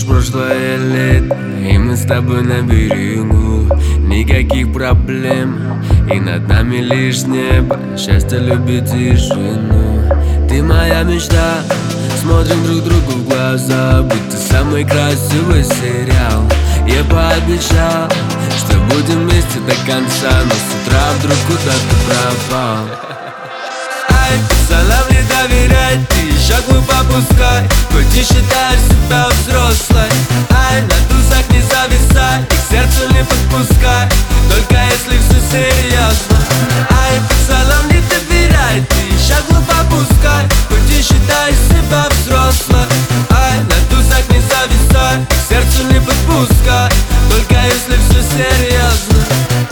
прошлое лето, и мы с тобой на берегу. Никаких проблем, и над нами лишь небо. Счастье любит тишину. Ты моя мечта, смотрим друг другу в глаза, будто самый красивый сериал. Я пообещал, что будем вместе до конца, но с утра вдруг куда-то пропал. Ай, пацанам не доверять, ты еще глупо пускай, хоть и считаешь себя взрослой. Ай, на тусах не зависай, и к сердцу не подпускай, только если все серьезно. Ай, пацанам не доверять, ты еще глупо пускай, хоть и считаешь себя взрослой. Ай, на тусах не зависай, и к сердцу не подпускай, только если все серьезно.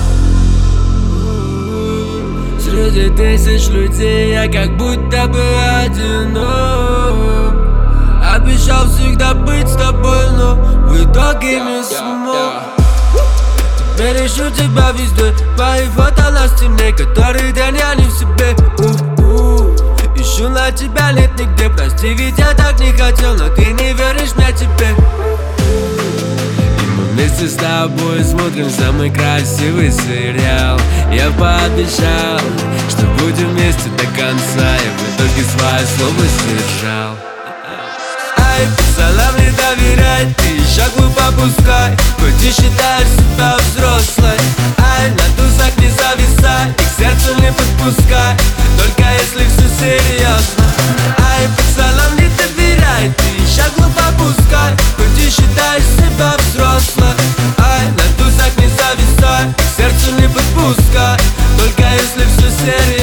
Среди тысяч людей я как будто бы одинок. Обещал всегда быть с тобой, но в итоге не смог. Теперь ищу тебя везде, твои фото на стене, который день я не в себе. Ищу, на тебя нет нигде, прости, ведь я так не хотел, но ты не веришь мне теперь. Вместе с тобой смотрим самый красивый сериал. Я пообещал, что будем вместе до конца, я в итоге свое слово сдержал. Ай, пацанам не доверять, ты еще глупо пускай, хоть и считаешь себя взрослой. Ай, на тусах не зависай, и к сердцу не подпускай, только если все серьезно. Ай, пацанам не доверять, ты еще глупо пускай, хоть и считаешь себя взрослой. Ай, на тусах не зависай, и к сердцу не подпускай, только если все серьезно.